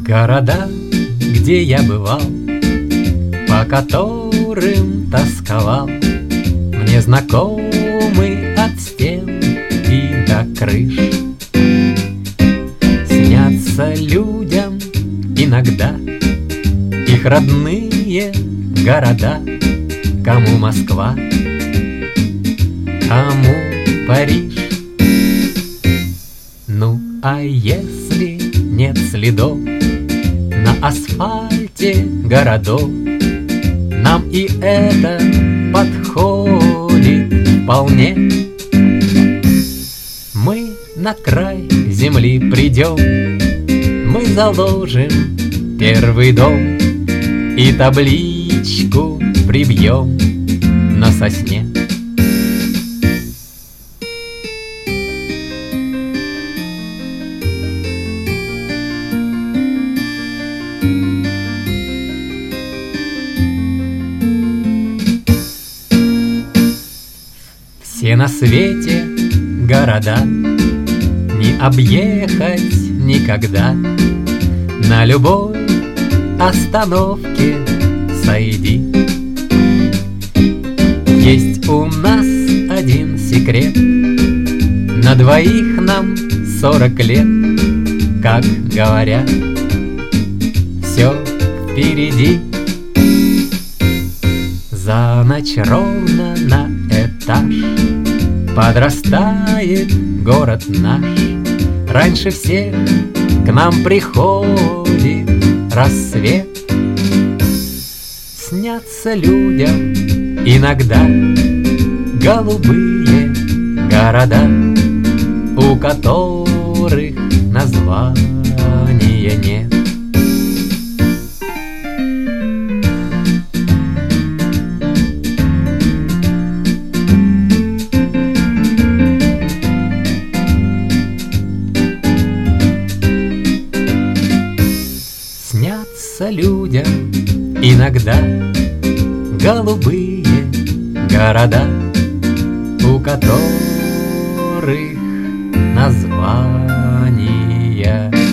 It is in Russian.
Города, где я бывал, по которым тосковал, мне знакомы от стен и до крыш. Снятся людям иногда их родные города, кому Москва, кому Париж. Ну, а если нет следов на асфальте городов, нам и это подходит вполне. Мы на край земли придем, мы заложим первый дом и табличку прибьем на сосне. Все на свете города не объехать никогда. На любой остановке сойди. Есть у нас один секрет: на двоих нам 40 лет. Как говорят, все впереди. За ночь ровно на этаж подрастает город наш. Раньше всех к нам приходит рассвет. Снятся людям иногда голубые города, у которых названия нет. Снятся людям иногда голубые города, у которых названия